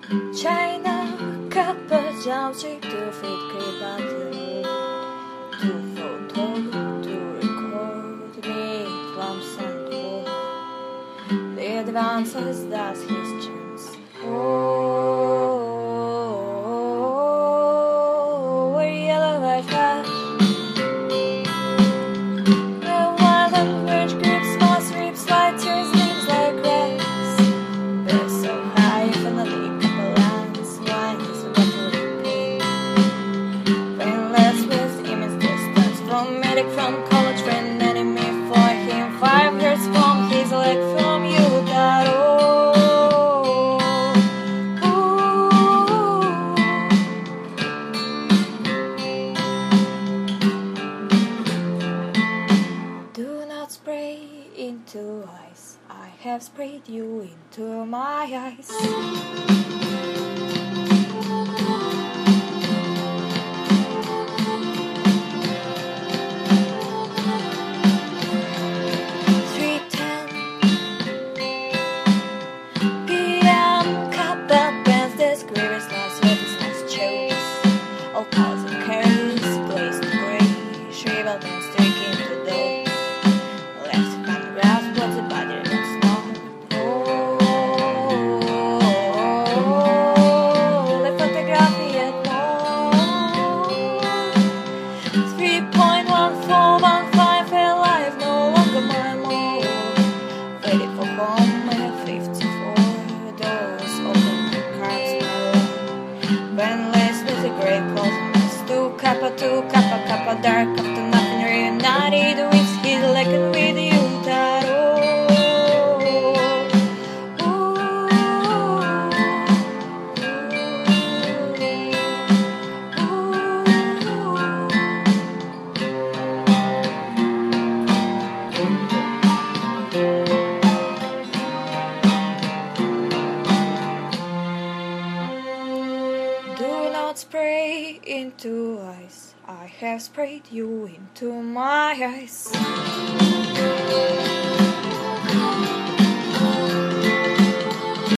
China cup jumpsuit to fit creep until to photo to record me lumps and war. The advances does his chance. Oh, yellow light flash. The wild and birch grips, small sweeps, light tears, names like grass. They're so high, finally, couple lands, wine is what we pay. Brainless with immense distance from medic, from college friend, enemy for him. 5 years from his leg, from you that do not spray into ice. I have sprayed you into my eyes. PM, cup and pants, this grievous last with his last chose. All clouds and carries, glazed gray, shriveled and streaking to dull. Left hand grasp, what's it by the snow? Oh, le photography at home. 3.1415 alive, no longer my mole. Ready for home, I have 54 doors, open cards, my own. Brainless with a grey cosmos. 2 kappa, dark up to nothing, reunited with his legend with you, Taro. Do not spray into ice. I have sprayed you into my eyes.